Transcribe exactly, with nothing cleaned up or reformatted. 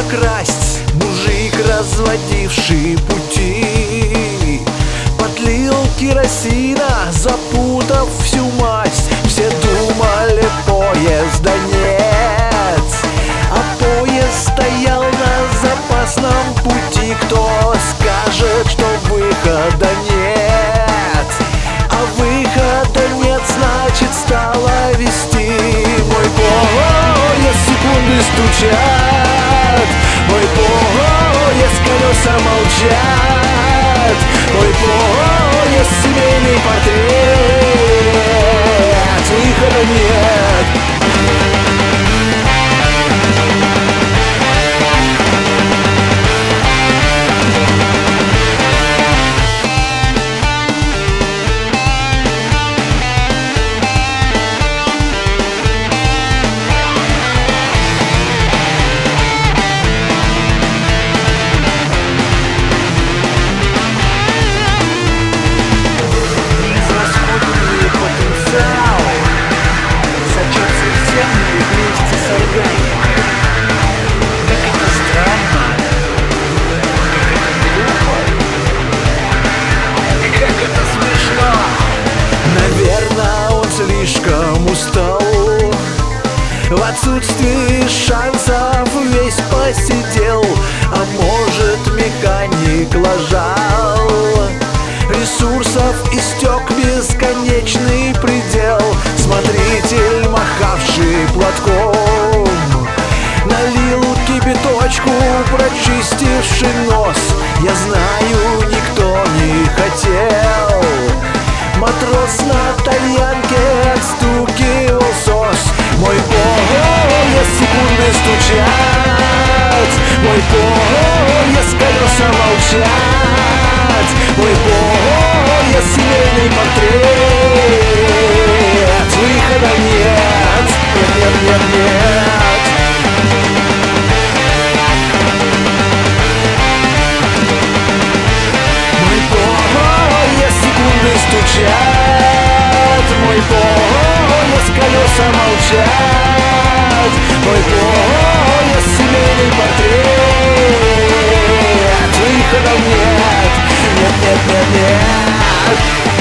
красть. Мужик, разводивший пути, подлил керосина, запутав всю масть. Все думали, поезда нет, а поезд стоял на запасном пути. Кто скажет, что выхода нет? А выхода нет, значит стало вести. Мой поезд, секунды стучат, мой поезд, колеса молчат, мой поезд, семейный портрет. Выхода нет. Устал, в отсутствии шансов весь посидел, а может, механик лажал. Ресурсов истек бесконечный предел. Смотритель, махавший платком, налил кипяточку, прочистивший нос. Я знаю, никто не хотел. Матрос на тальянке отстукивал сос. Мой поезд, секунды стучат, мой поезд, колеса молчат, мой поезд, семейный портрет. Выхода нет, нет, нет, нет, нет. Мой поезд, секунды стучат, мой поезд, колеса молчат, мой поезд, семейный портрет. Выхода нет, нет, нет, нет, нет.